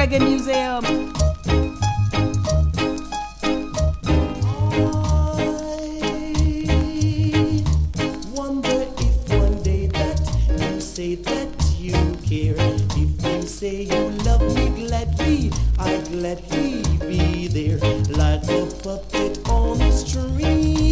Reggae Museum. Wonder if one day that you say that you care. If you say you love me gladly, I gladly be there like a puppet on a string.